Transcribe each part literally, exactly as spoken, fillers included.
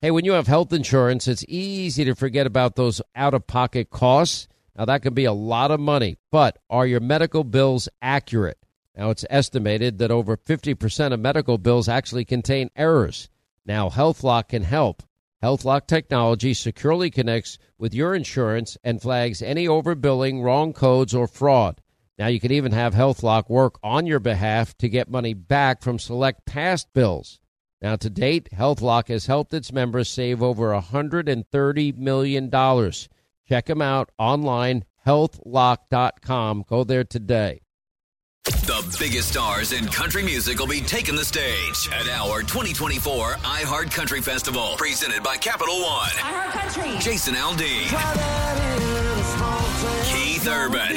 Hey, when you have health insurance, it's easy to forget about those out-of-pocket costs. Now, that can be a lot of money, but are your medical bills accurate? Now, it's estimated that over fifty percent of medical bills actually contain errors. Now, HealthLock can help. HealthLock technology securely connects with your insurance and flags any overbilling, wrong codes, or fraud. Now, you can even have HealthLock work on your behalf to get money back from select past bills. Now, to date, HealthLock has helped its members save over one hundred thirty million dollars. Check them out online, health lock dot com. Go there today. The biggest stars in country music will be taking the stage at our twenty twenty-four iHeart Country Festival, presented by Capital One. iHeart Country. Jason Aldean. Keith Urban.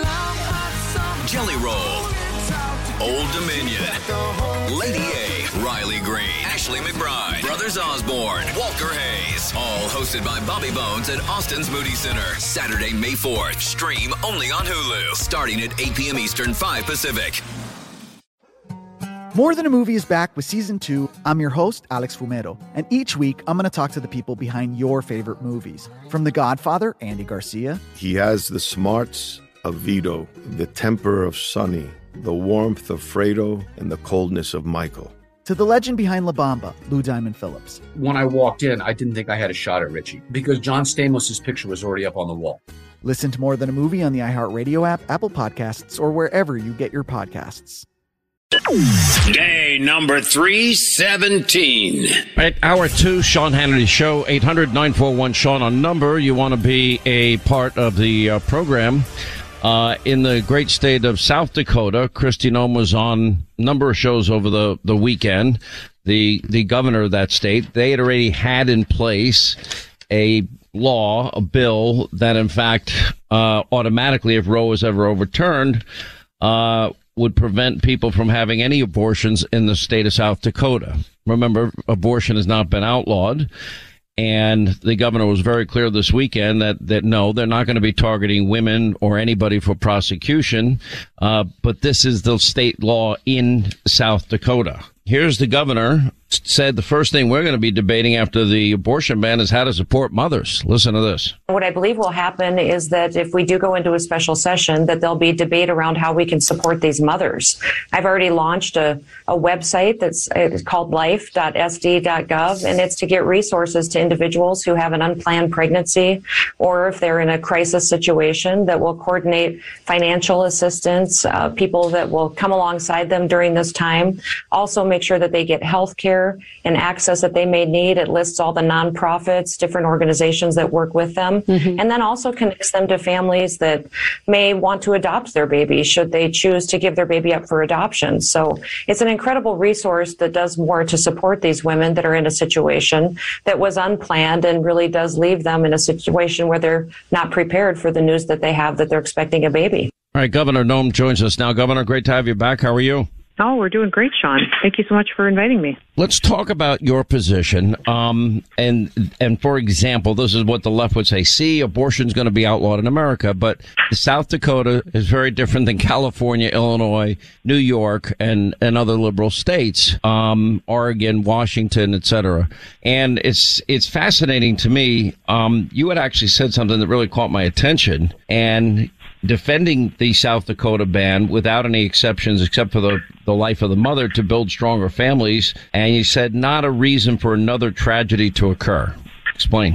Jelly Roll. Old Dominion. Lady A. Riley Green. Ashley McBride. Brothers Osborne. Walker Hayes. All hosted by Bobby Bones at Austin's Moody Center. Saturday, May fourth. Stream only on Hulu. Starting at eight p.m. Eastern, five Pacific. More Than a Movie is back with Season two. I'm your host, Alex Fumero. And each week, I'm going to talk to the people behind your favorite movies. From The Godfather, Andy Garcia. He has the smarts of Vito, the temper of Sonny, the warmth of Fredo, and the coldness of Michael. To the legend behind La Bamba, Lou Diamond Phillips. When I walked in, I didn't think I had a shot at Richie because John Stamos' picture was already up on the wall. Listen to More Than a Movie on the iHeartRadio app, Apple Podcasts, or wherever you get your podcasts. Day number three seventeen. At hour two, Sean Hannity Show, eight hundred nine four one Sean on number. You want to be a part of the uh, program. Uh, in the great state of South Dakota, Kristi Noem was on a number of shows over the, the weekend. The, the governor of that state, they had already had in place a law, a bill that, in fact, uh, automatically, if Roe was ever overturned, uh, would prevent people from having any abortions in the state of South Dakota. Remember, abortion has not been outlawed. And the governor was very clear this weekend that, that no, they're not going to be targeting women or anybody for prosecution. Uh, but this is the state law in South Dakota. Here's the governor said the first thing we're going to be debating after the abortion ban is how to support mothers. Listen to this. What I believe will happen is that if we do go into a special session, that there'll be debate around how we can support these mothers. I've already launched a, a website that's it's called life dot s d dot gov, and it's to get resources to individuals who have an unplanned pregnancy or if they're in a crisis situation that will coordinate financial assistance, uh, people that will come alongside them during this time. Also make sure that they get health care and access that they may need. It lists all the nonprofits, different organizations that work with them, mm-hmm. and then also connects them to families that may want to adopt their baby should they choose to give their baby up for adoption. So it's an incredible resource that does more to support these women that are in a situation that was unplanned and really does leave them in a situation where they're not prepared for the news that they have that they're expecting a baby. All right, Governor Noem joins us now. Governor, great to have you back. How are you? Oh, we're doing great, Sean. Thank you so much for inviting me. Let's talk about your position. Um, and, and for example, this is what the left would say. See, abortion's going to be outlawed in America, but South Dakota is very different than California, Illinois, New York, and, and other liberal states, um, Oregon, Washington, et cetera. And it's, it's fascinating to me. Um, you had actually said something that really caught my attention, and defending the South Dakota ban without any exceptions except for the, the life of the mother to build stronger families. And you said not a reason for another tragedy to occur. Explain.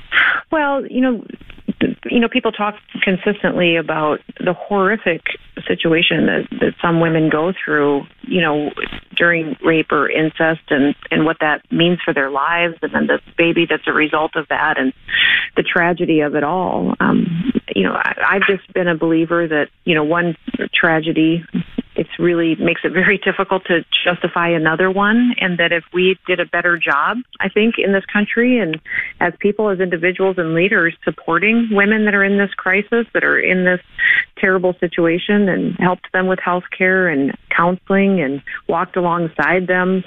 Well, you know, you know, people talk consistently about the horrific situation that, that some women go through, you know, during rape or incest and, and what that means for their lives and then the baby that's a result of that and the tragedy of it all. Um, you know, I, I've just been a believer that, you know, one tragedy, it's really makes it very difficult to justify another one, and that if we did a better job, I think, in this country and as people, as individuals and leaders supporting women that are in this crisis, that are in this terrible situation and helped them with health care and counseling and walked alongside them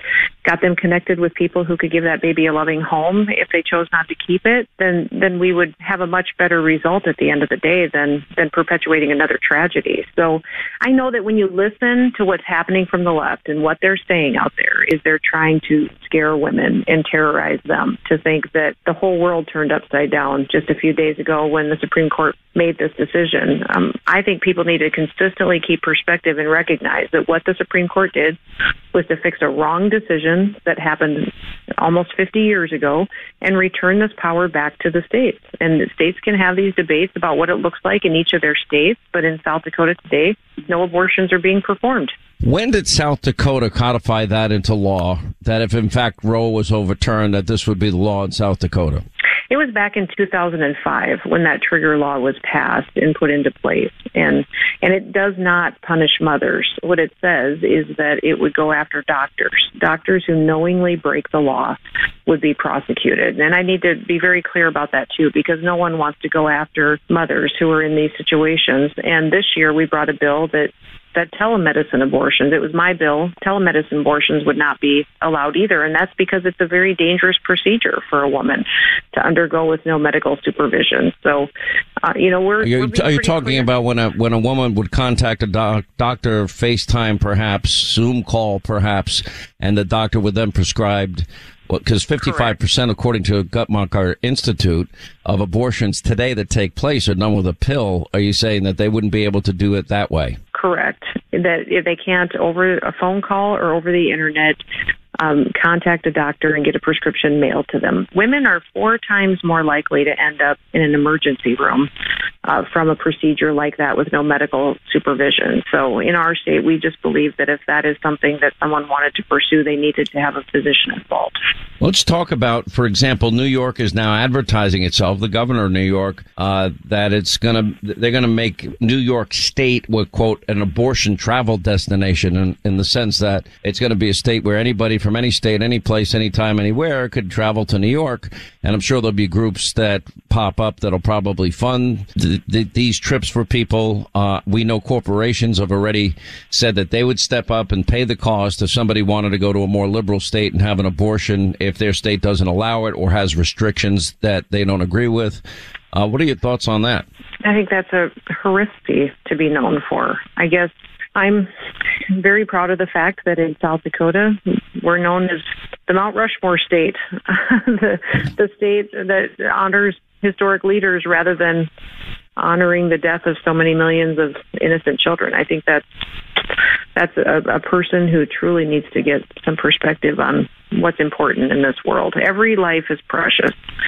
got them connected with people who could give that baby a loving home if they chose not to keep it, then then we would have a much better result at the end of the day than than perpetuating another tragedy. So I know that when you listen to what's happening from the left and what they're saying out there is they're trying to scare women and terrorize them to think that the whole world turned upside down just a few days ago when the Supreme Court made this decision. Um, I think people need to consistently keep perspective and recognize that what the Supreme Court did was to fix a wrong decision that happened almost fifty years ago and return this power back to the states. And the states can have these debates about what it looks like in each of their states, but in South Dakota today, no abortions are being performed. When did South Dakota codify that into law, that if in fact Roe was overturned, that this would be the law in South Dakota? It was back in two thousand five when that trigger law was passed and put into place. And and it does not punish mothers. What it says is that it would go after doctors. Doctors who knowingly break the law would be prosecuted. And I need to be very clear about that, too, because no one wants to go after mothers who are in these situations. And this year we brought a bill that that telemedicine abortions, it was my bill, telemedicine abortions would not be allowed either. And that's because it's a very dangerous procedure for a woman to undergo with no medical supervision. So, uh, you know, we're... Are you, we're are you talking clear. about when a when a woman would contact a doc, doctor, FaceTime perhaps, Zoom call perhaps, and the doctor would then prescribe... Because well, fifty-five percent, Correct. According to Guttmacher Institute, of abortions today that take place are done with a pill. Are you saying that they wouldn't be able to do it that way? Correct. That if they can't over a phone call or over the internet um, contact a doctor and get a prescription mailed to them. Women are four times more likely to end up in an emergency room uh, from a procedure like that with no medical supervision. So in our state, we just believe that if that is something that someone wanted to pursue, they needed to have a physician involved. Let's talk about, for example, New York is now advertising itself, the governor of New York, uh, that it's going to, they're going to make New York State, what, quote, an abortion travel destination in, in the sense that it's going to be a state where anybody from any state, any place, anytime, anywhere could travel to New York. And I'm sure there'll be groups that pop up that'll probably fund th- th- these trips for people. Uh, we know corporations have already said that they would step up and pay the cost if somebody wanted to go to a more liberal state and have an abortion if their state doesn't allow it or has restrictions that they don't agree with. Uh, what are your thoughts on that? I think that's a heresy to be known for. I guess I'm very proud of the fact that in South Dakota, we're known as the Mount Rushmore state, the, the state that honors historic leaders rather than honoring the death of so many millions of innocent children. I think that's that's a, a person who truly needs to get some perspective on what's important in this world. Every life is precious,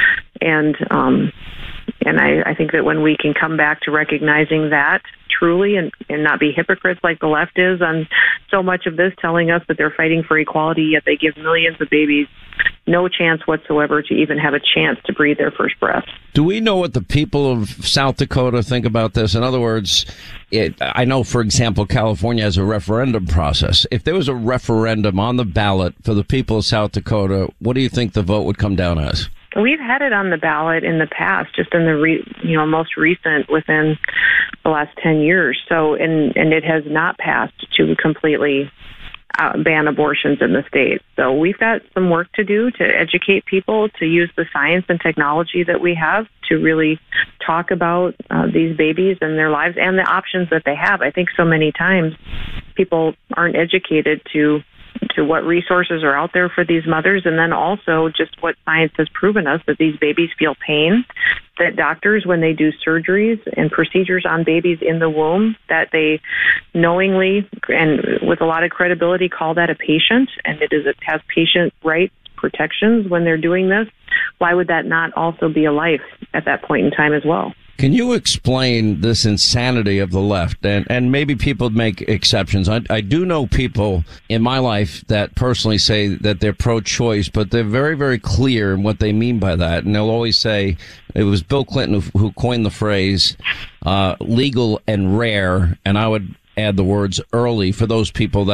and um, and I, I think that when we can come back to recognizing that truly and, and not be hypocrites like the left is on so much of this, telling us that they're fighting for equality, yet they give millions of babies no chance whatsoever to even have a chance to breathe their first breath. Do we know what the people of South Dakota think about this? In other words, it, I know, for example, California has a referendum process. If there was a referendum on the ballot for the people of South Dakota, what do you think the vote would come down as? We've had it on the ballot in the past, just in the re, you know most recent within the last ten years. So, and and it has not passed to completely uh, ban abortions in the state. So we've got some work to do to educate people to use the science and technology that we have to really talk about uh, these babies and their lives and the options that they have. I think so many times people aren't educated to. to what resources are out there for these mothers, and then also just what science has proven us, that these babies feel pain, that doctors, when they do surgeries and procedures on babies in the womb, that they knowingly and with a lot of credibility call that a patient, and it is it has patient rights protections when they're doing this. Why would that not also be a life at that point in time as well? Can you explain this insanity of the left? And, and maybe people make exceptions. I, I do know people in my life that personally say that they're pro-choice, but they're very, very clear in what they mean by that. And they'll always say, it was Bill Clinton who, who coined the phrase uh, legal and rare. And I would add the words early for those people that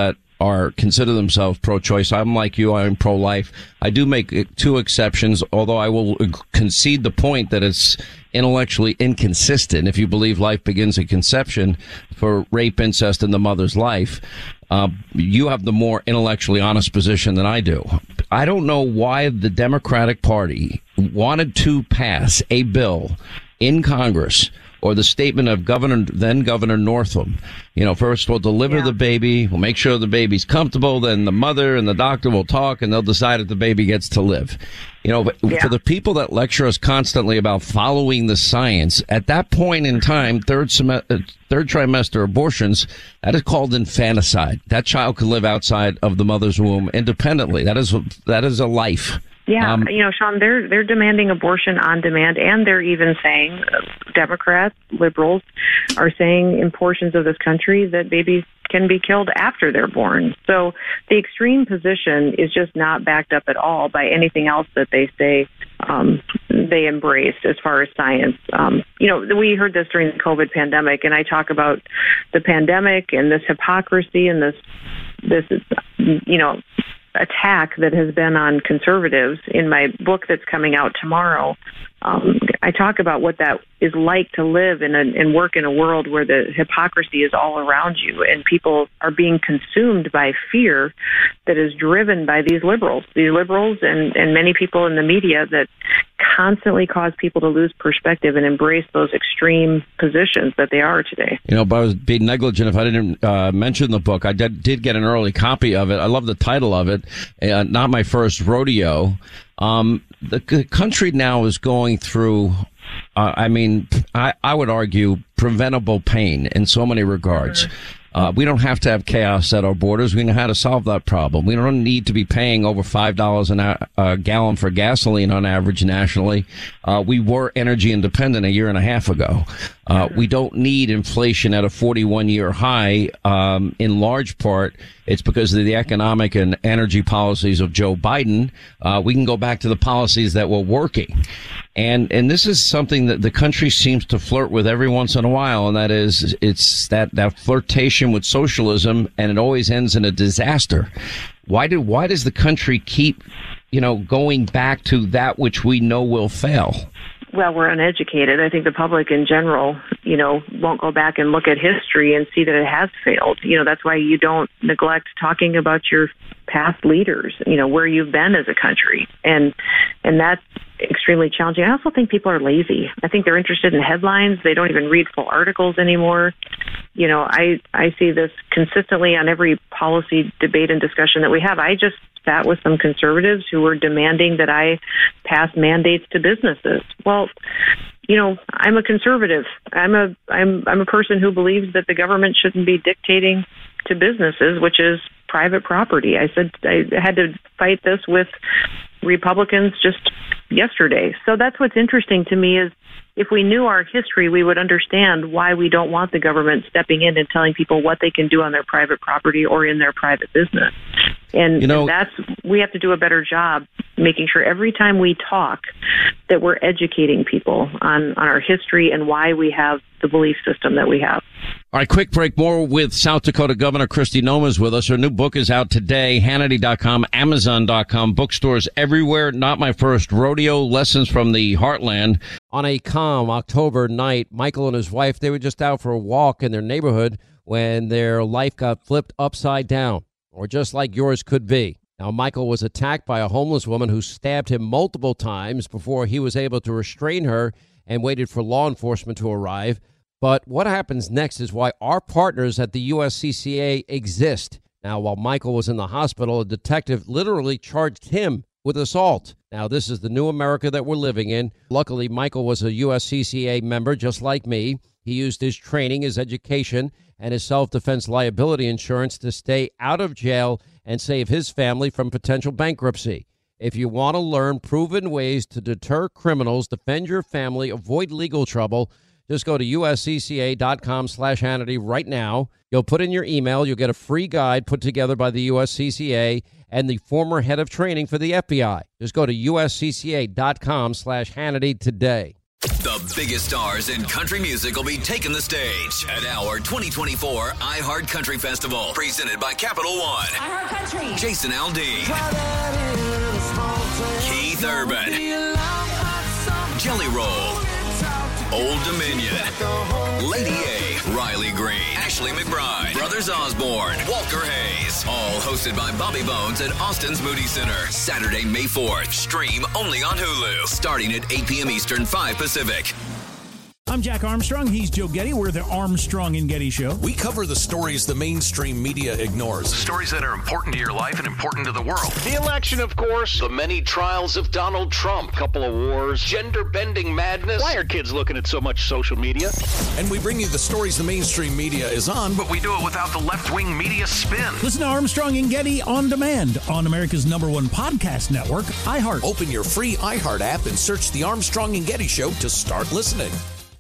are consider themselves pro-choice. I'm like you. I'm pro-life. I do make two exceptions, although I will concede the point that it's intellectually inconsistent if you believe life begins at conception for rape, incest, and the mother's life. Uh, you have the more intellectually honest position than I do. I don't know why the Democratic Party wanted to pass a bill in Congress, or the statement of Governor, then Governor Northam. You know, first we'll deliver yeah. the baby, we'll make sure the baby's comfortable, then the mother and the doctor will talk, and they'll decide if the baby gets to live. You know, but yeah. for the people that lecture us constantly about following the science, at that point in time, third sem- third trimester abortions, that is called infanticide. That child can live outside of the mother's womb independently. That is that is a life. Yeah, um, you know, Sean, they're they're demanding abortion on demand, and they're even saying, uh, Democrats, liberals, are saying in portions of this country that babies can be killed after they're born. So the extreme position is just not backed up at all by anything else that they say um, they embraced as far as science. Um, you know, we heard this during the COVID pandemic, and I talk about the pandemic and this hypocrisy and this this you know. attack that has been on conservatives in my book that's coming out tomorrow. Um, I talk about what that is like to live in a, and work in a world where the hypocrisy is all around you and people are being consumed by fear that is driven by these liberals, these liberals and, and many people in the media that constantly cause people to lose perspective and embrace those extreme positions that they are today. You know, but I was being negligent if I didn't uh, mention the book. I did, did get an early copy of it. I love the title of it. Uh, not my first rodeo. Um, the, the country now is going through, uh, I mean, I, I would argue preventable pain in so many regards. Uh, we don't have to have chaos at our borders. We know how to solve that problem. We don't need to be paying over five dollars an a, a gallon for gasoline on average nationally. Uh, we were energy independent a year and a half ago. Uh, we don't need inflation at a forty-one year high. Um, in large part, it's because of the economic and energy policies of Joe Biden. Uh, we can go back to the policies that were working. And, and this is something that the country seems to flirt with every once in a while. And that is, it's that, that flirtation with socialism, and it always ends in a disaster. Why do, why does the country keep, you know, going back to that which we know will fail? Well, we're uneducated. I think the public in general, you know, won't go back and look at history and see that it has failed. You know, that's why you don't neglect talking about your past leaders, you know, where you've been as a country. And, and that's extremely challenging. I also think people are lazy. I think they're interested in headlines. They don't even read full articles anymore. You know, I, I see this consistently on every policy debate and discussion that we have. I just sat with some conservatives who were demanding that I pass mandates to businesses. Well, you know, I'm a conservative. I'm a I'm I'm a person who believes that the government shouldn't be dictating to businesses, which is private property. I said I had to fight this with Republicans just yesterday. So that's what's interesting to me is if we knew our history, we would understand why we don't want the government stepping in and telling people what they can do on their private property or in their private business. And, you know, and that's, we have to do a better job making sure every time we talk that we're educating people on, on our history and why we have the belief system that we have. All right, quick break. More with South Dakota Governor Kristi Noem is with us. Her new book is out today, Hannity dot com, Amazon dot com, bookstores everywhere. Not My First Rodeo, Lessons from the Heartland. On a calm October night, Michael and his wife, they were just out for a walk in their neighborhood when their life got flipped upside down, or just like yours could be. Now, Michael was attacked by a homeless woman who stabbed him multiple times before he was able to restrain her and waited for law enforcement to arrive. But what happens next is why our partners at the U S C C A exist. Now, while Michael was in the hospital, a detective literally charged him with assault. Now, this is the new America that we're living in. Luckily, Michael was a U S C C A member just like me. He used his training, his education, and his self-defense liability insurance to stay out of jail and save his family from potential bankruptcy. If you want to learn proven ways to deter criminals, defend your family, avoid legal trouble, just go to uscca.com slash Hannity right now. You'll put in your email. You'll get a free guide put together by the U S C C A and the former head of training for the F B I. Just go to uscca.com slash Hannity today. The biggest stars in country music will be taking the stage at our twenty twenty-four iHeart Country Festival, presented by Capital One. iHeart Country. Jason Aldean. Keith Urban. Jelly Roll. Old Dominion. Lady A. Riley Green. Ashley McBride. Brothers Osborne. Walker Hayes. All hosted by Bobby Bones at Austin's Moody Center. Saturday, May fourth. Stream only on Hulu. Starting at eight p.m. Eastern, five Pacific. I'm Jack Armstrong. He's Joe Getty. We're the Armstrong and Getty Show. We cover the stories the mainstream media ignores. The stories that are important to your life and important to the world. The election, of course. The many trials of Donald Trump. Couple of wars. Gender-bending madness. Why are kids looking at so much social media? And we bring you the stories the mainstream media is on. But we do it without the left-wing media spin. Listen to Armstrong and Getty on demand on America's number one podcast network, iHeart. Open your free iHeart app and search The Armstrong and Getty Show to start listening.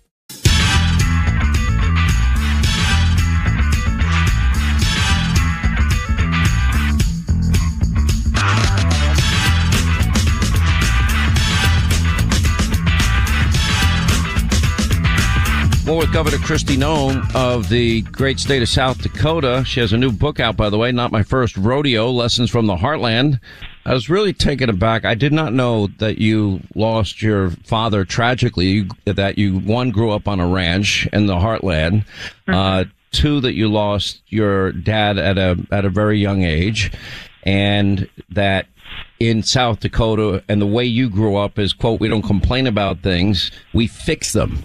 More with Governor Kristi Noem of the great state of South Dakota. She has a new book out, by the way, Not My First Rodeo, Lessons from the Heartland. I was really taken aback. I did not know that you lost your father tragically, that you, one, grew up on a ranch in the Heartland, mm-hmm. uh, two, that you lost your dad at a at a very young age, and that in South Dakota, and the way you grew up is, quote, we don't complain about things, we fix them.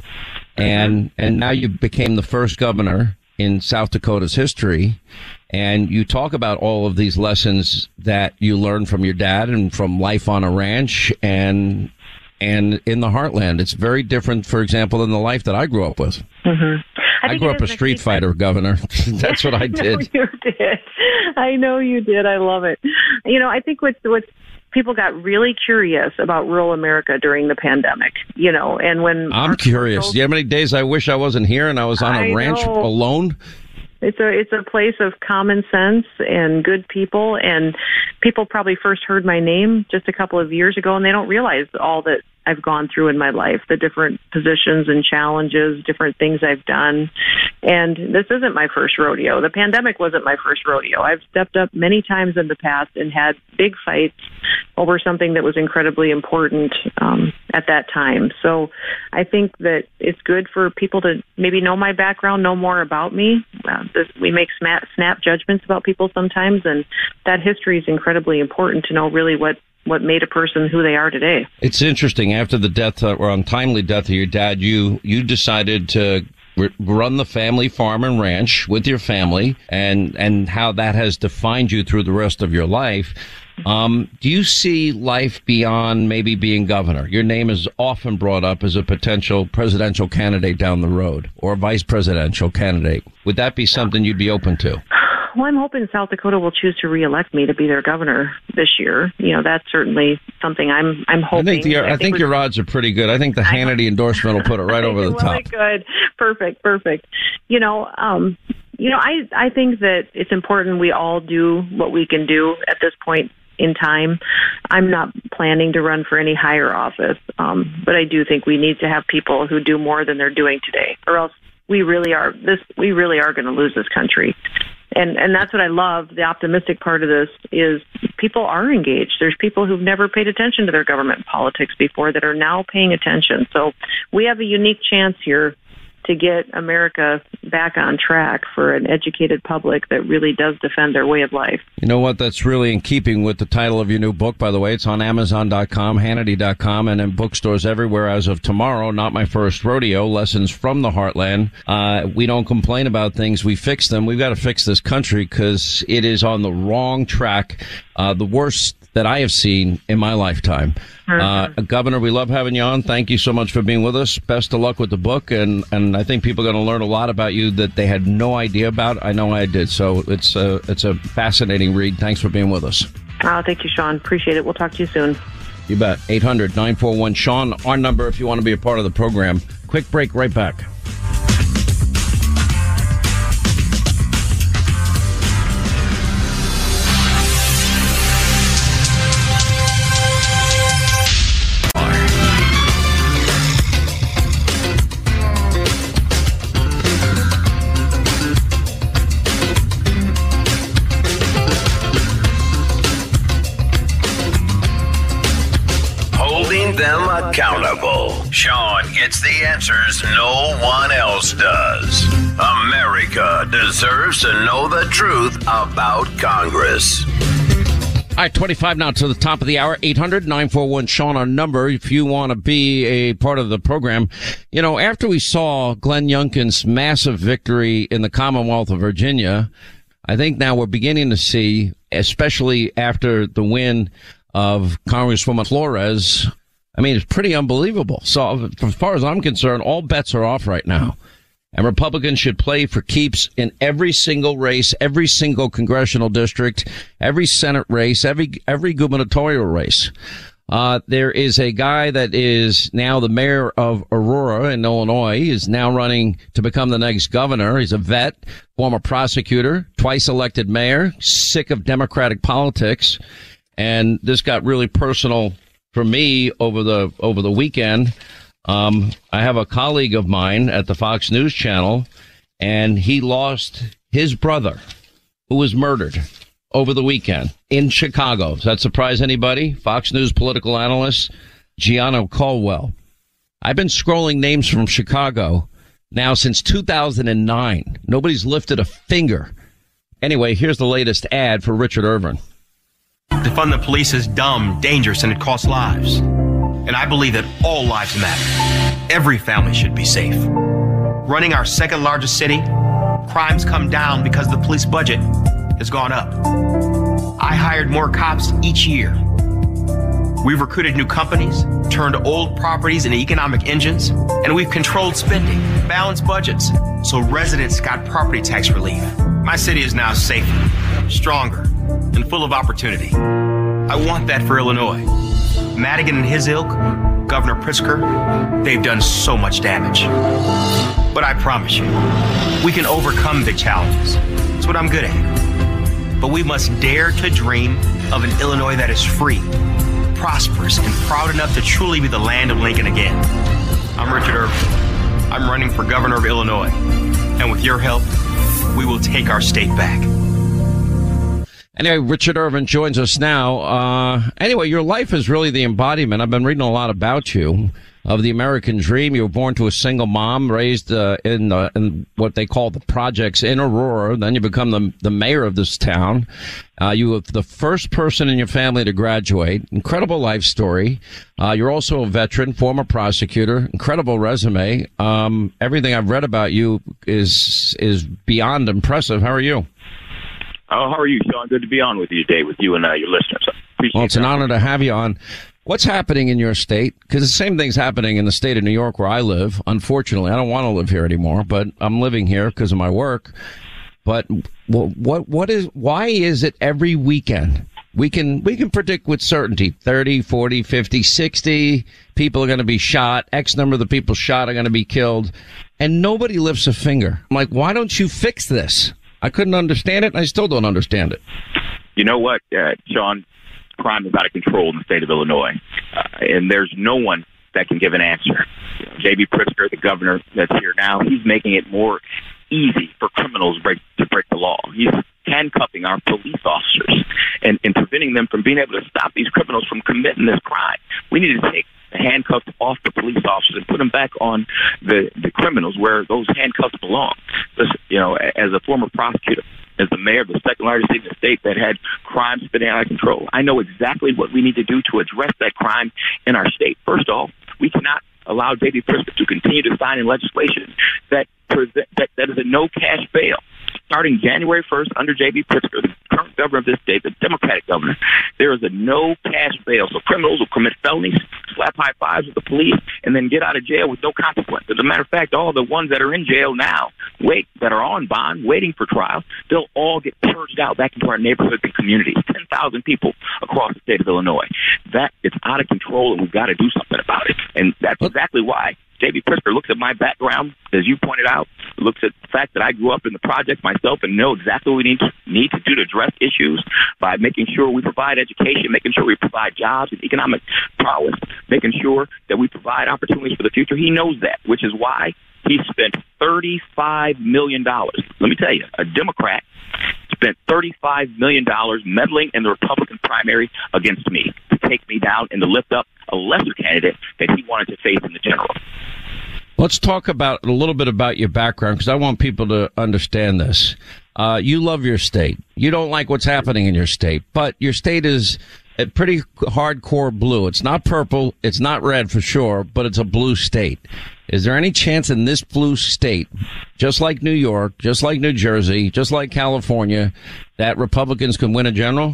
And and now you became the first governor in South Dakota's history, and you talk about all of these lessons that you learned from your dad and from life on a ranch and and in the Heartland. It's very different, for example, than the life that I grew up with. Mm-hmm. I, I grew up a street fighter, Governor. That's what I did. I know you did. I know you did. I love it. You know, I think what's what's people got really curious about rural America during the pandemic, you know, and when I'm curious. Do you know how many days I wish I wasn't here and I was on a I ranch know. alone? It's a it's a place of common sense and good people, and people probably first heard my name just a couple of years ago, and they don't realize all that I've gone through in my life, the different positions and challenges, different things I've done. And this isn't my first rodeo. The pandemic wasn't my first rodeo. I've stepped up many times in the past and had big fights over something that was incredibly important um, at that time. So I think that it's good for people to maybe know my background, know more about me. Uh, this, we make snap, snap judgments about people sometimes, and that history is incredibly important to know really what what made a person who they are today. It's interesting. After the death uh, or untimely death of your dad, you you decided to r- run the family farm and ranch with your family, and and how that has defined you through the rest of your life. Um, do you see life beyond maybe being governor? Your name is often brought up as a potential presidential candidate down the road, or vice presidential candidate. Would that be something you'd be open to? Well, I'm hoping South Dakota will choose to reelect me to be their governor this year. You know, that's certainly something I'm I'm hoping. I think, the, I, I think, think your odds are pretty good. I think the Hannity endorsement will put it right over the well, top. Good, perfect, perfect. You know, um, you know, I I think that it's important we all do what we can do at this point in time. I'm not planning to run for any higher office, um, but I do think we need to have people who do more than they're doing today, or else we really are this. We really are going to lose this country. And and that's what I love. The optimistic part of this is people are engaged. There's people who've never paid attention to their government politics before that are now paying attention. So we have a unique chance here to get America back on track for an educated public that really does defend their way of life. You know what? That's really in keeping with the title of your new book, by the way. It's on Amazon dot com, Hannity dot com, and in bookstores everywhere as of tomorrow. Not My First Rodeo, Lessons from the Heartland. Uh, we don't complain about things, we fix them. We've got to fix this country because it is on the wrong track, uh, the worst that I have seen in my lifetime. Uh, Governor, we love having you on. Thank you so much for being with us. Best of luck with the book. And, and I think people are going to learn a lot about you that they had no idea about. I know I did. So it's a, it's a fascinating read. Thanks for being with us. Oh, thank you, Sean. Appreciate it. We'll talk to you soon. You bet. eight hundred nine four one Sean, our number if you want to be a part of the program. Quick break, right back. them accountable. Sean gets the answers no one else does. America deserves to know the truth about Congress. All right, twenty-five now to the top of the hour. eight hundred nine four one Sean, our number, if you want to be a part of the program. You know, after we saw Glenn Youngkin's massive victory in the Commonwealth of Virginia, I think now we're beginning to see, especially after the win of Congresswoman Flores, I mean, it's pretty unbelievable. So as far as I'm concerned, all bets are off right now. And Republicans should play for keeps in every single race, every single congressional district, every Senate race, every every gubernatorial race. Uh, there is a guy that is now the mayor of Aurora in Illinois. He is now running to become the next governor. He's a vet, former prosecutor, twice elected mayor, sick of Democratic politics. And this got really personal for me over the over the weekend. Um, I have a colleague of mine at the Fox News Channel, and he lost his brother, who was murdered over the weekend in Chicago. Does that surprise anybody? Fox News political analyst Gianna Caldwell. I've been scrolling names from Chicago now since two thousand nine. Nobody's lifted a finger. Anyway, here's the latest ad for Richard Irvin. Defund the police is dumb, dangerous, and it costs lives. And I believe that all lives matter. Every family should be safe. Running our second largest city, crimes come down because the police budget has gone up. I hired more cops each year. We've recruited new companies, turned old properties into economic engines, and we've controlled spending, balanced budgets, so residents got property tax relief. My city is now safer, stronger, and full of opportunity. I want that for Illinois. Madigan and his ilk, Governor Pritzker, they've done so much damage. But I promise you, we can overcome big challenges. That's what I'm good at. But we must dare to dream of an Illinois that is free, prosperous, and proud enough to truly be the land of Lincoln again. I'm Richard Irvin. I'm running for governor of Illinois. And with your help, we will take our state back. Anyway, Richard Irvin joins us now. Uh, anyway, your life is really the embodiment. I've been reading a lot about you, of the American dream. You were born to a single mom, raised uh, in, uh, in what they call the projects in Aurora. Then you become the, the mayor of this town. Uh, you were the first person in your family to graduate. Incredible life story. Uh, you're also a veteran, former prosecutor, incredible resume. Um, everything I've read about you is is beyond impressive. How are you? Oh, how are you, Sean? Good to be on with you today, with you and uh, your listeners. Appreciate well, it's that. an honor to have you on. What's happening in your state? Because the same thing's happening in the state of New York where I live. Unfortunately, I don't want to live here anymore, but I'm living here because of my work. But what, what is, why is it every weekend we can, we can predict with certainty thirty, forty, fifty, sixty people are going to be shot. X number of the people shot are going to be killed, and nobody lifts a finger. I'm like, why don't you fix this? I couldn't understand it, and I still don't understand it. You know what, uh, Sean? Crime is out of control in the state of Illinois, uh, and there's no one that can give an answer. You know, J B Pritzker, the governor that's here now, he's making it more easy for criminals break, to break the law. He's handcuffing our police officers and, and preventing them from being able to stop these criminals from committing this crime. We need to take the handcuffs off the police officers and put them back on the, the criminals where those handcuffs belong. Listen, you know, as a former prosecutor, as the mayor of the second largest city in the state that had crime spinning out of control, I know exactly what we need to do to address that crime in our state. First off, we cannot allow J B Pritzker to continue to sign in legislation that, present, that that is a no-cash bail. Starting January first, under J B Pritzker, the current governor of this state, the Democratic governor, there is a no-cash bail. So criminals will commit felonies, slap high fives with the police, and then get out of jail with no consequence. As a matter of fact, all the ones that are in jail now, wait, that are on bond, waiting for trial, they'll all get purged out back into our neighborhoods and communities. ten thousand people across the state of Illinois. That is out of control, and we've got to do something about it. And that's exactly why J B Pritzker looks at my background, as you pointed out, looks at the fact that I grew up in the projects myself and know exactly what we need to, need to do to address issues by making sure we provide education, making sure we provide jobs and economic prowess, making sure that we provide opportunities for the future. He knows that, which is why he spent thirty-five million dollars. Let me tell you, a Democrat spent thirty-five million dollars meddling in the Republican primary against me. to take me down and to lift up a lesser candidate that he wanted to face in the general. Let's talk about a little bit about your background, because I want people to understand this. Uh, you love your state. You don't like what's happening in your state, but your state is a pretty hardcore blue. It's not purple. It's not red for sure, but it's a blue state. Is there any chance in this blue state, just like New York, just like New Jersey, just like California, that Republicans can win a general?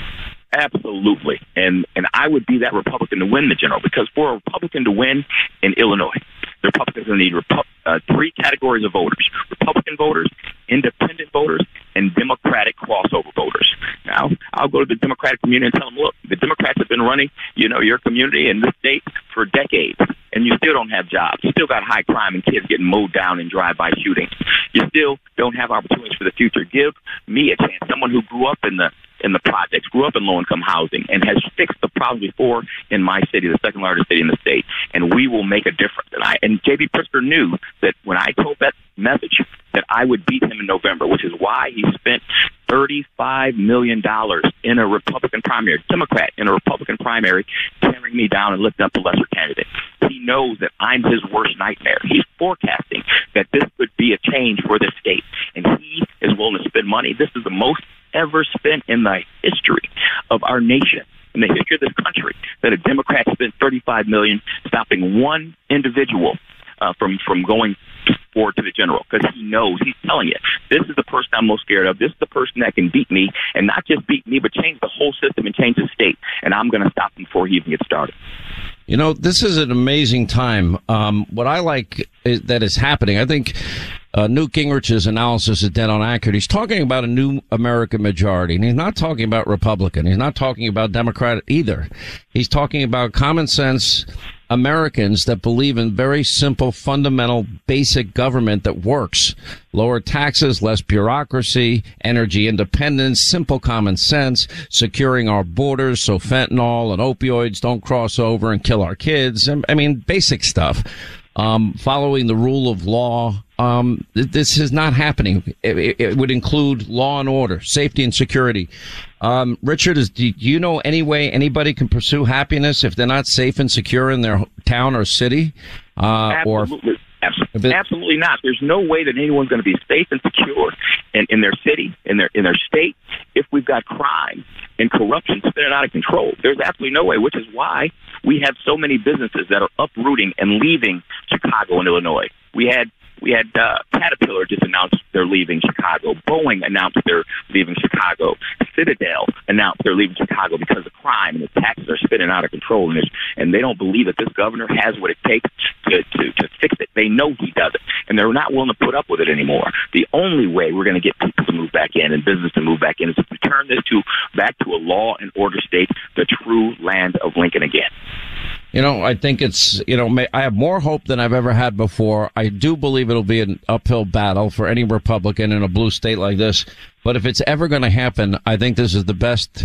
Absolutely. And and I would be that Republican to win the general, because for a Republican to win in Illinois, the Republicans are going to need Repu- uh, three categories of voters: Republican voters, independent voters, and Democratic crossover voters. Now, I'll go to the Democratic community and tell them, look, the Democrats have been running, you know, your community and this state for decades, and you still don't have jobs. You still got high crime and kids getting mowed down in drive-by shootings. You still don't have opportunities for the future. Give me a chance, someone who grew up in the in the projects, grew up in low-income housing, and has fixed the problem before in my city, the second largest city in the state, and we will make a difference. And I and J B Pritzker knew that when I told that message that I would beat him in November, which is why he spent thirty-five million dollars in a Republican primary, Democrat in a Republican primary, tearing me down and lifting up a lesser candidate. He knows that I'm his worst nightmare. He's forecasting that this could be a change for this state, and he is willing to spend money. This is the most ever spent in the history of our nation, in the history of this country, that a Democrat spent thirty-five million dollars stopping one individual uh, from, from going forward to the general, because he knows, he's telling you, this is the person I'm most scared of. This is the person that can beat me, and not just beat me, but change the whole system and change the state, and I'm going to stop him before he even gets started. You know, this is an amazing time. Um, what I like is, that is happening, I think uh, Newt Gingrich's analysis is dead on accurate. He's talking about a new American majority, and he's not talking about Republican. He's not talking about Democrat either. He's talking about common sense Americans that believe in very simple, fundamental, basic government that works. Lower taxes, less bureaucracy, energy independence, simple common sense, securing our borders so fentanyl and opioids don't cross over and kill our kids. I mean, basic stuff. Um, following the rule of law. Um, this is not happening. It, it, it would include law and order, safety and security. Um, Richard, is, do you know any way anybody can pursue happiness if they're not safe and secure in their town or city? Uh, Absolutely. Or Absolutely. Absolutely not. There's no way that anyone's going to be safe and secure in, in their city, in their in their state, if we've got crime and corruption spinning out of control. There's absolutely no way, which is why we have so many businesses that are uprooting and leaving Chicago and Illinois. We had We had uh, Caterpillar just announced they're leaving Chicago. Boeing announced they're leaving Chicago. Citadel announced they're leaving Chicago because of crime and the taxes are spinning out of control. And, and they don't believe that this governor has what it takes to, to, to fix it. They know he doesn't, and they're not willing to put up with it anymore. The only way we're going to get people to move back in and business to move back in is to return this to back to a law and order state, the true land of Lincoln again. You know, I think it's, you know, I have more hope than I've ever had before. I do believe it'll be an uphill battle for any Republican in a blue state like this. But if it's ever going to happen, I think this is the best.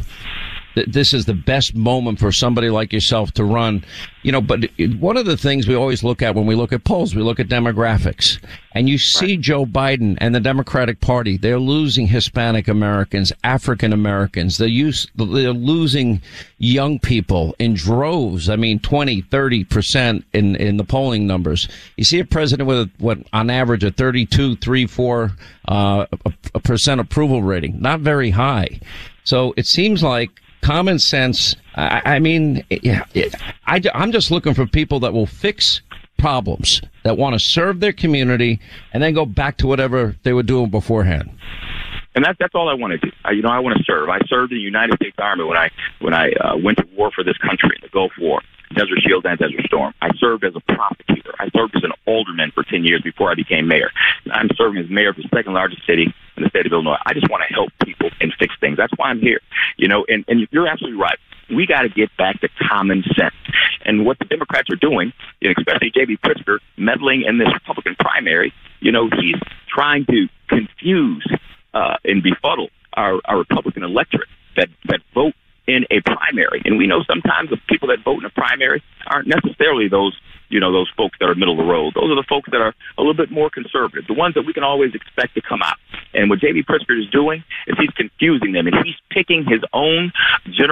This is the best moment for somebody like yourself to run. You know, but one of the things we always look at when we look at polls, we look at demographics. And you see Joe Biden and the Democratic Party, they're losing Hispanic Americans, African Americans. They're, use, they're losing young people in droves. I mean, twenty, thirty percent in, in the polling numbers. You see a president with, a, what, on average, a thirty-two, three, four uh, a, a percent approval rating. Not very high. So it seems like common sense. I, I mean, yeah, I, I'm just looking for people that will fix problems, that want to serve their community, and then go back to whatever they were doing beforehand. And that's that's all I want to do. I, you know, I want to serve. I served in the United States Army when I when I uh, went to war for this country in the Gulf War, Desert Shield and Desert Storm. I served as a prosecutor. I served as an alderman for ten years before I became mayor. I'm serving as mayor of the second largest city in the state of Illinois. I just want to help people and fix things. That's why I'm here. You know, and, and you're absolutely right. We got to get back to common sense. And what the Democrats are doing, especially J B Pritzker, meddling in this Republican primary, you know, he's trying to confuse uh, and befuddle our, our Republican electorate that, that vote in a primary. And we know sometimes the people that vote in a primary aren't necessarily those, you know, those folks that are middle of the road. Those are the folks that are a little bit more conservative, the ones that we can always expect to come out. And what J B Pritzker is doing is he's confusing them, and he's picking his own general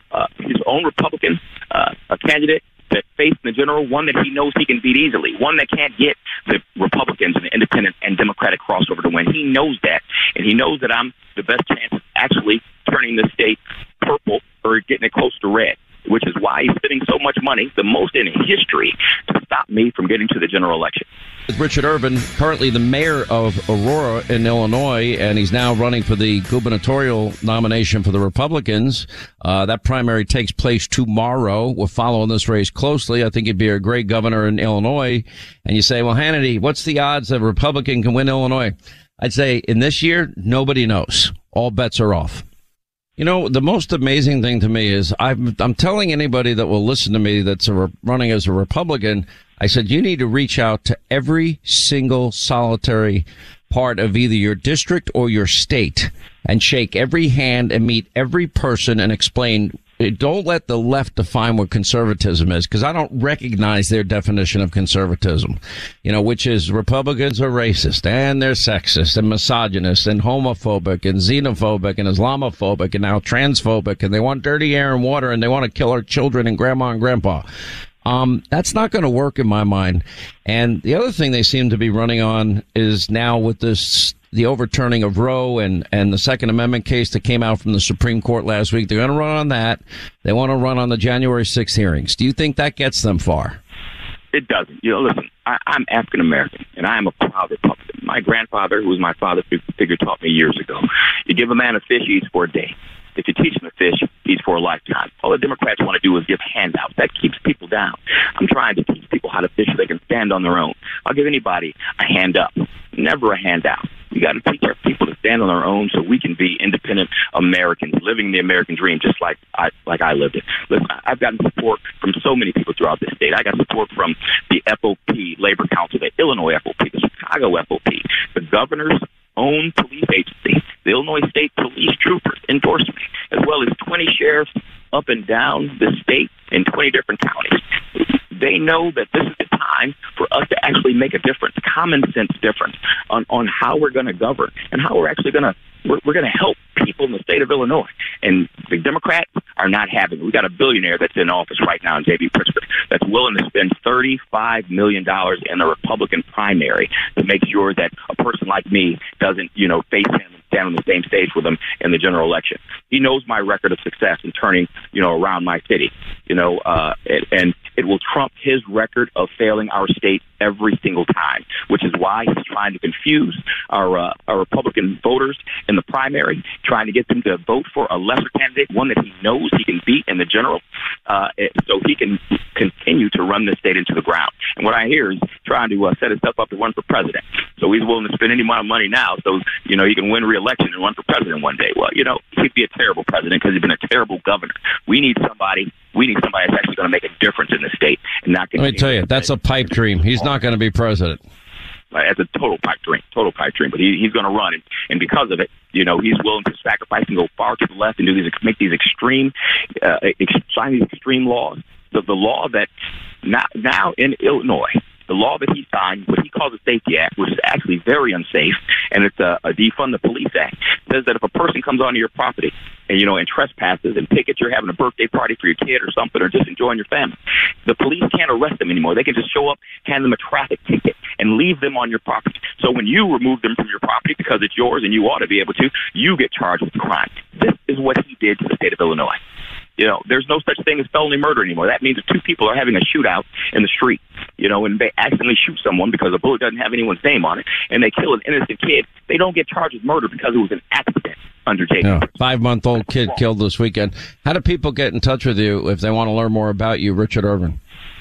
uh, his own Republican uh, a candidate that faced in the general, one that he knows he can beat easily, one that can't get the Republicans and the independent and Democratic crossover to win. He knows that, and he knows that I'm the best chance of actually turning the state purple or getting it close to red, which is why he's spending so much money, the most in history, to stop me from getting to the general election. Richard Irvin, currently the mayor of Aurora in Illinois, and he's now running for the gubernatorial nomination for the Republicans. Uh, that primary takes place tomorrow. We're following this race closely. I think he'd be a great governor in Illinois. And you say, well, Hannity, what's the odds that a Republican can win Illinois? I'd say in this year, nobody knows. All bets are off. You know, the most amazing thing to me is I'm, I'm telling anybody that will listen to me that's a, running as a Republican, I said, you need to reach out to every single solitary part of either your district or your state and shake every hand and meet every person and explain. Don't let the left define what conservatism is, because I don't recognize their definition of conservatism, you know, which is Republicans are racist and they're sexist and misogynist and homophobic and xenophobic and Islamophobic and now transphobic, and they want dirty air and water and they want to kill our children and grandma and grandpa. Um, that's not going to work in my mind. And the other thing they seem to be running on is now with this, the overturning of Roe and, and the Second Amendment case that came out from the Supreme Court last week. They're going to run on that. They want to run on the January sixth hearings. Do you think that gets them far? It doesn't. You know, listen, I, I'm African American, and I am a proud Republican. My grandfather, who was my father figure, taught me years ago, you give a man a fish, he eats for a day. If you teach him to fish, he eats for a lifetime. All the Democrats want to do is give handouts. That keeps people down. I'm trying to teach people how to fish so they can stand on their own. I'll give anybody a hand up, never a handout. We got to teach our people to stand on their own so we can be independent Americans, living the American dream just like I like I lived it. Listen, I've gotten support from so many people throughout this state. I got support from the F O P Labor Council, the Illinois F O P, the Chicago F O P, the governor's own police agency, the Illinois State Police Troopers endorsed me, as well as twenty sheriffs up and down the state in twenty different counties. They know that this is the time for us to actually make a difference, common sense difference on, on how we're going to govern and how we're actually going to we're, we're going to help people in the state of Illinois. And the Democrats are not having it. We got a billionaire that's in office right now, J B Pritzker, that's willing to spend thirty-five million dollars in the Republican primary to make sure that a person like me doesn't, you know, face him and stand on the same stage with him in the general election. He knows my record of success in turning, you know, around my city, you know, uh, and, and it will trump his record of failing our state every single time, which is why he's trying to confuse our uh, our Republican voters in the primary, trying to get them to vote for a lesser candidate, one that he knows he can beat in the general, uh, so he can continue to run this state into the ground. And what I hear is trying to uh, set himself up to run for president. So he's willing to spend any amount of money now so, you know, he can win re-election and run for president one day. Well, you know, he'd be a terrible president because he's been a terrible governor. We need somebody, we need somebody that's actually going to make a difference in the state and not Let me tell you, that's a pipe dream. He's not going to be president. That's a total pipe dream, total pipe dream. But he, he's going to run, and, and because of it, you know, he's willing to sacrifice and go far to the left and do these, make these extreme, uh, ex- sign these extreme laws. The, the law that now, now in Illinois, the law that he signed, what he calls a Safety Act, which is actually very unsafe, and it's a, a Defund the Police Act, says that if a person comes onto your property and, you know, and trespasses and pickets, you're having a birthday party for your kid or something, or just enjoying your family, the police can't arrest them anymore. They can just show up, hand them a traffic ticket, and leave them on your property. So when you remove them from your property because it's yours and you ought to be able to, you get charged with the crime. This is what he did to the state of Illinois. You know, there's no such thing as felony murder anymore. That means if two people are having a shootout in the street, you know, and they accidentally shoot someone because a bullet doesn't have anyone's name on it, and they kill an innocent kid, they don't get charged with murder because it was an accident under J B. Yeah, five-month-old kid killed this weekend. How do people get in touch with you if they want to learn more about you, Richard Irvin?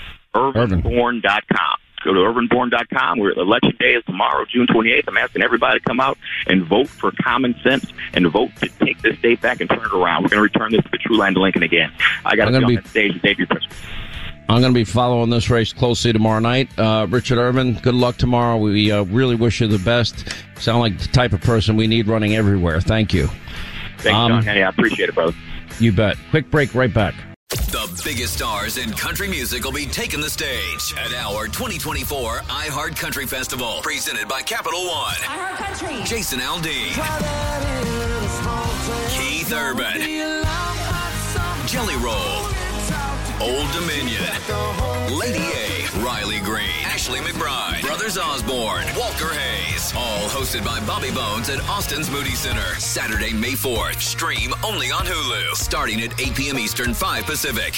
Irvin Born dot com. Go to Irvin Born dot com. We're election day is tomorrow, June twenty-eighth. I'm asking everybody to come out and vote for common sense and vote to take this state back and turn it around. We're going to return this to the true land of Lincoln again. I got to be on that stage with David Pritzker. I'm going to be following this race closely tomorrow night. Uh, Richard Irvin, good luck tomorrow. We uh, really wish you the best. Sound like the type of person we need running everywhere. Thank you. Thanks, um, John. Hey, I appreciate it, brother. You bet. Quick break, right back. The biggest stars in country music will be taking the stage at our twenty twenty-four iHeart Country Festival, presented by Capital One. iHeart Country. Jason Aldean. Keith Urban. Jelly Roll, Old Dominion, Lady A, Riley Green, Ashley McBride, Brothers Osborne, Walker Hayes. All hosted by Bobby Bones at Austin's Moody Center. Saturday, May fourth. Stream only on Hulu. Starting at eight p.m. Eastern, five Pacific.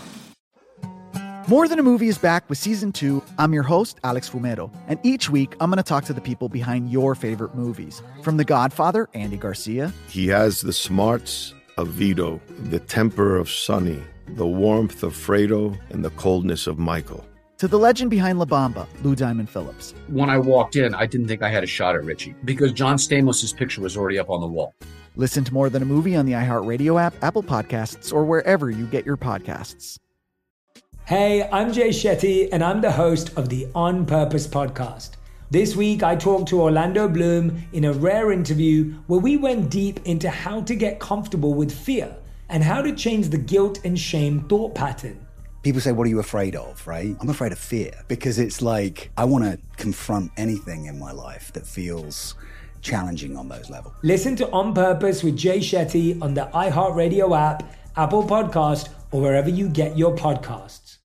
More Than a Movie is back with season two. I'm your host, Alex Fumero, and each week I'm going to talk to the people behind your favorite movies. From The Godfather, Andy Garcia. He has the smarts of Vito, the temper of Sonny, the warmth of Fredo, and the coldness of Michael. To the legend behind La Bamba, Lou Diamond Phillips. When I walked in, I didn't think I had a shot at Richie because John Stamos' picture was already up on the wall. Listen to More Than a Movie on the iHeartRadio app, Apple Podcasts, or wherever you get your podcasts. Hey, I'm Jay Shetty, and I'm the host of the On Purpose podcast. This week, I talked to Orlando Bloom in a rare interview where we went deep into how to get comfortable with fear and how to change the guilt and shame thought pattern. People say, what are you afraid of, right? I'm afraid of fear because it's like I want to confront anything in my life that feels challenging on those levels. Listen to On Purpose with Jay Shetty on the iHeartRadio app, Apple Podcast, or wherever you get your podcasts.